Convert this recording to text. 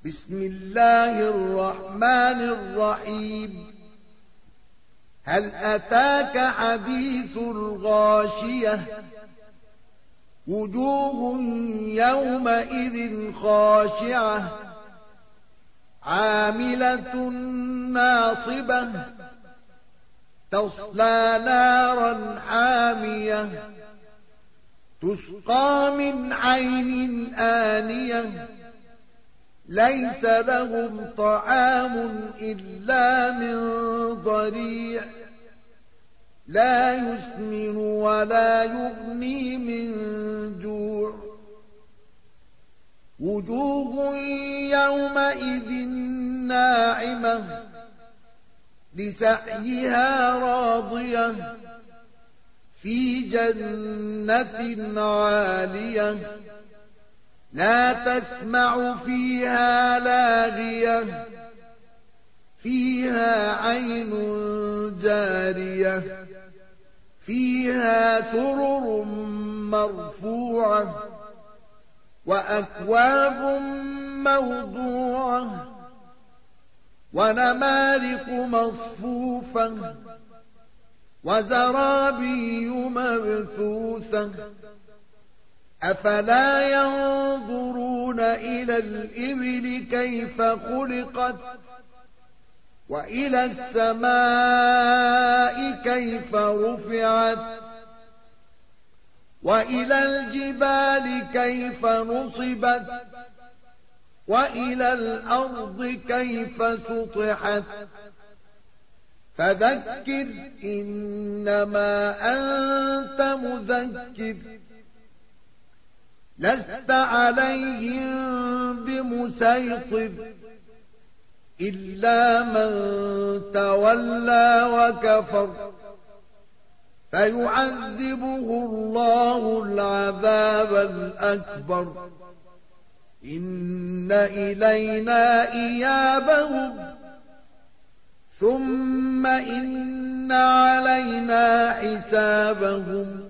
بسم الله الرحمن الرحيم هل أتاك حديث الغاشية وجوه يومئذ خاشعة عاملة ناصبة تصلى نارا حامية تسقى من عين آنية ليس لهم طعام إلا من ضريع لا يسمن ولا يغني من جوع وجوه يومئذ ناعمة لسعيها راضية في جنة عالية لا تسمع فيها لاغية فيها عين جارية فيها سرر مرفوعة وأكواب موضوعة ونمارق مصفوفة وزرابي مبثوثة أفلا ينظرون إلى الإبل كيف خلقت وإلى السماء كيف رفعت وإلى الجبال كيف نصبت وإلى الأرض كيف سطحت فذكر إنما أنت مذكر لست عليهم بمسيطر إلا من تولى وكفر فيعذبه الله العذاب الأكبر إن إلينا إيابهم ثم إن علينا حسابهم